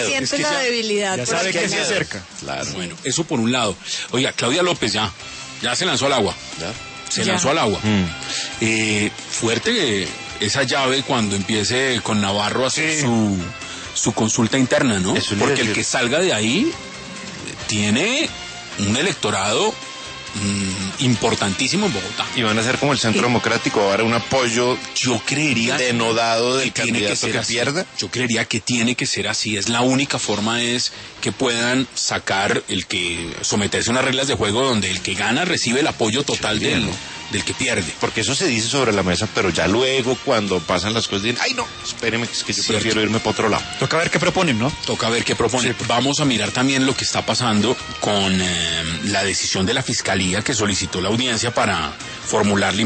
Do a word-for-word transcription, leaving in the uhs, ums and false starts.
siente es que la ya, debilidad. Ya por sabe el que se ganador. acerca. Claro. Bueno, eso por un lado. Oiga, Claudia López ya, ya se lanzó al agua. ¿Ya? Se Ya. lanzó al agua. Mm. Eh, fuerte esa llave cuando empiece con Navarro a hacer Sí. su, su consulta interna, ¿no? Eso le iba a Porque el decir. que salga de ahí tiene un electorado mmm, importantísimo en Bogotá. Y van a ser como el Centro Democrático, ahora un apoyo Yo creería denodado del que tiene que candidato ser que, así. pierda. Yo creería que tiene que ser así. Es la única forma es que puedan sacar el que someterse a unas reglas de juego donde el que gana recibe el apoyo total Sí, del, ¿no? del que pierde. Porque eso se dice sobre la mesa, pero ya luego cuando pasan las cosas dicen, ay no, espéreme, es que yo Cierto. prefiero irme para otro lado. Toca ver qué proponen, ¿no? Toca ver qué propone. Vamos a mirar también lo que está pasando con eh, la decisión de la Fiscalía que solicitó la audiencia para formular la